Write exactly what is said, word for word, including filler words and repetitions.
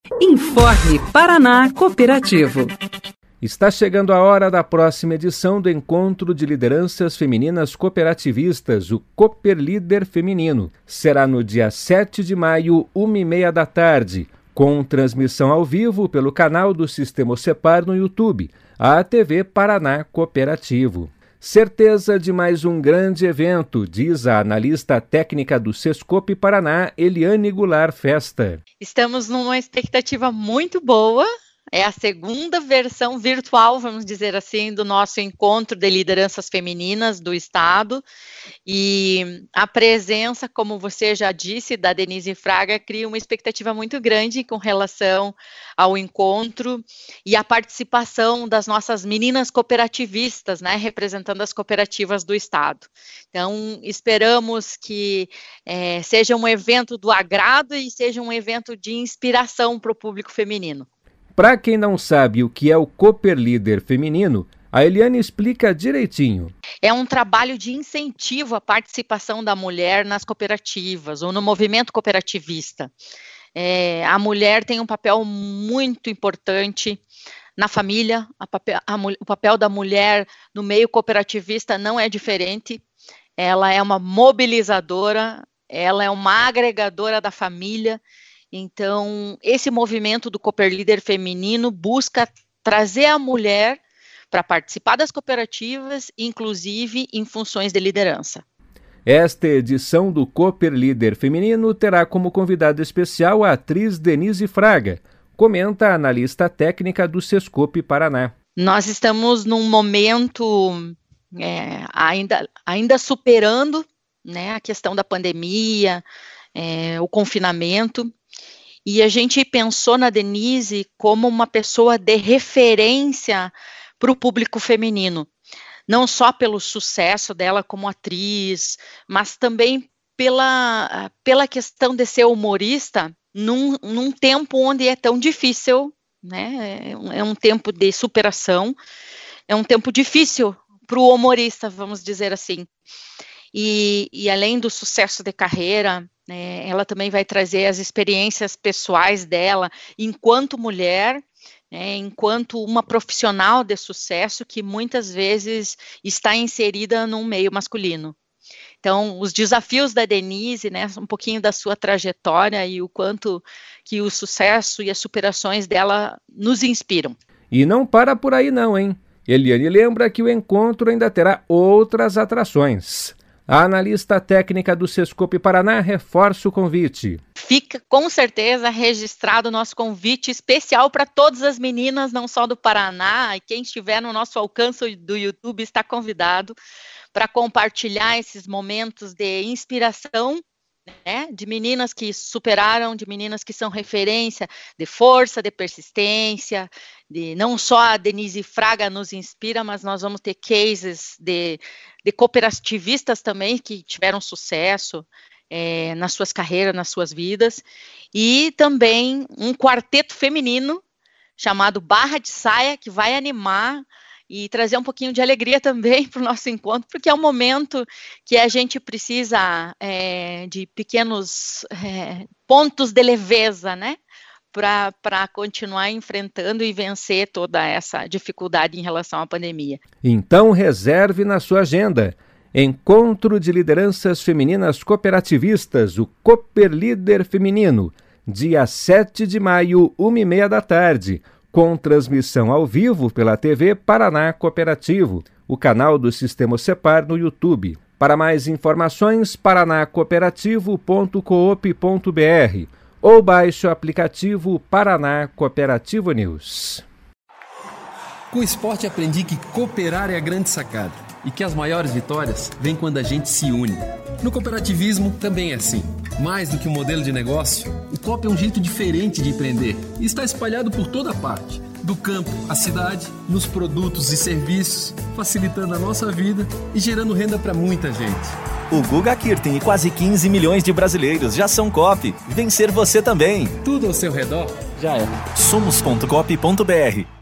Informe Paraná Cooperativo. Está chegando a hora da próxima edição do Encontro de Lideranças Femininas Cooperativistas, o Cooperlíder Feminino. Será no dia sete de maio, uma e meia da tarde, com transmissão ao vivo pelo canal do Sistema Cepar no YouTube, a T V Paraná Cooperativo. Certeza de mais um grande evento, diz a analista técnica do Sescope Paraná, Eliane Goulart Festa. Estamos numa expectativa muito boa. É a segunda versão virtual, vamos dizer assim, do nosso encontro de lideranças femininas do Estado. E a presença, como você já disse, da Denise Fraga, cria uma expectativa muito grande com relação ao encontro e a participação das nossas meninas cooperativistas, né, representando as cooperativas do Estado. Então, esperamos que é, seja um evento do agrado e seja um evento de inspiração para o público feminino. Para quem não sabe o que é o Cooperlíder Feminino, a Eliane explica direitinho. É um trabalho de incentivo à participação da mulher nas cooperativas ou no movimento cooperativista. É, a mulher tem um papel muito importante na família, a papel, a, o papel da mulher no meio cooperativista não é diferente. Ela é uma mobilizadora, ela é uma agregadora da família. Então, esse movimento do Cooperlíder Feminino busca trazer a mulher para participar das cooperativas, inclusive em funções de liderança. Esta edição do Cooperlíder Feminino terá como convidada especial a atriz Denise Fraga, comenta a analista técnica do Sescope Paraná. Nós estamos num momento é, ainda, ainda superando, né, a questão da pandemia, é, o confinamento. E a gente pensou na Denise como uma pessoa de referência para o público feminino, não só pelo sucesso dela como atriz, mas também pela, pela questão de ser humorista num, num tempo onde é tão difícil, né? É um tempo de superação, é um tempo difícil para o humorista, vamos dizer assim. E, e além do sucesso de carreira, né, ela também vai trazer as experiências pessoais dela enquanto mulher, né, enquanto uma profissional de sucesso que muitas vezes está inserida num meio masculino. Então, os desafios da Denise, né, um pouquinho da sua trajetória e o quanto que o sucesso e as superações dela nos inspiram. E não para por aí não, hein? Eliane lembra que o encontro ainda terá outras atrações. A analista técnica do Sescope Paraná reforça o convite. Fica com certeza registrado o nosso convite especial para todas as meninas, não só do Paraná, e quem estiver no nosso alcance do YouTube está convidado para compartilhar esses momentos de inspiração, né, de meninas que superaram, de meninas que são referência de força, de persistência, de não só a Denise Fraga nos inspira, mas nós vamos ter cases de, de cooperativistas também que tiveram sucesso é, nas suas carreiras, nas suas vidas, e também um quarteto feminino chamado Barra de Saia, que vai animar e trazer um pouquinho de alegria também para o nosso encontro, porque é um momento que a gente precisa é, de pequenos é, pontos de leveza, né, para continuar enfrentando e vencer toda essa dificuldade em relação à pandemia. Então reserve na sua agenda. Encontro de Lideranças Femininas Cooperativistas, o Cooperlíder Feminino, dia sete de maio, uma e meia da tarde, com transmissão ao vivo pela T V Paraná Cooperativo, o canal do Sistema Cepar no YouTube. Para mais informações, paraná cooperativo ponto coop ponto br ou baixe o aplicativo Paraná Cooperativo News. Com o esporte aprendi que cooperar é a grande sacada e que as maiores vitórias vêm quando a gente se une. No cooperativismo também é assim. Mais do que um modelo de negócio, o coop é um jeito diferente de empreender e está espalhado por toda parte, do campo à cidade, nos produtos e serviços, facilitando a nossa vida e gerando renda para muita gente. O Guga Kirten e quase quinze milhões de brasileiros já são coop. Vencer você também. Tudo ao seu redor já é. somos ponto coop ponto br